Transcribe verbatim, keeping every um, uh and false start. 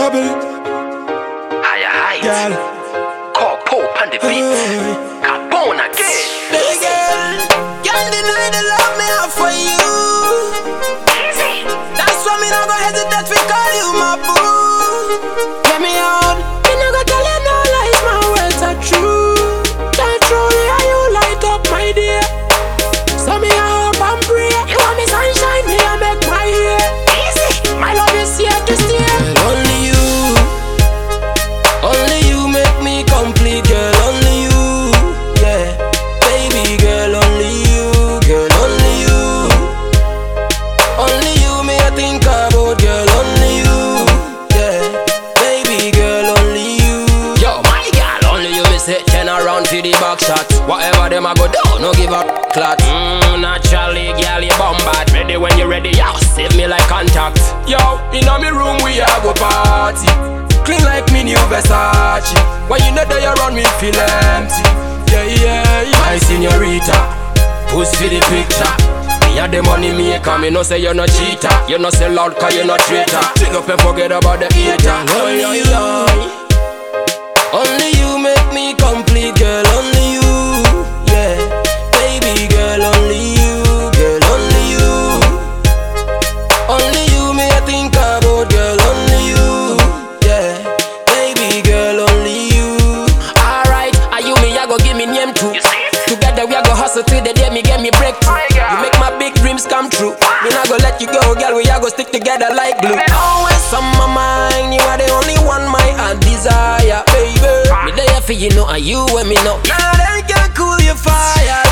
trouble. Higher heights. Girl. Call Pope on the beat. Capone again. Baby girl, can't deny the love me have for you. Easy. That's why me not go hesitate to call you my boo. Get me out. Me not go tell you no lies, my words are true. That truly how you light up my day. So me I hope and pray. You want me sunshine, me I make my hair. Easy. My love is here to stay. Girl, only you, only you make me complete, girl. Only you, yeah. Baby girl, only you, girl, only you. Only you me I think about, girl. Only you, yeah. Baby girl, only you. Yo, my girl, only you me say turn around for the back shot. Whatever them I go down, no give a clot. Mmm, naturally, girl, you bomb bad. Ready when you ready, yo, save me like contact. Yo, in me room we a go party. Clean like me new Versace. When you know that you run me feel empty. Yeah, yeah, yeah. My señorita, who's for the picture? Me had the money maker, me no say you're not cheater. You no say loud cause you're not traitor. Pick up and forget about the hater. Only you, only you make me complete, girl. Only you, yeah. Baby girl, only you, girl, only you. Only you me I think about, girl. Only you, yeah. Baby girl, only you. Alright, are you me? I go give me name too. You see it? Together we a go hustle till the day me get me breakthrough. My girl. You make my big dreams come true. Me not go let you go, girl. We a go stick together like glue. Always on my mind, you are the only one my heart desire, baby. Me there for you know, and you when me know. Now they can cool your fire.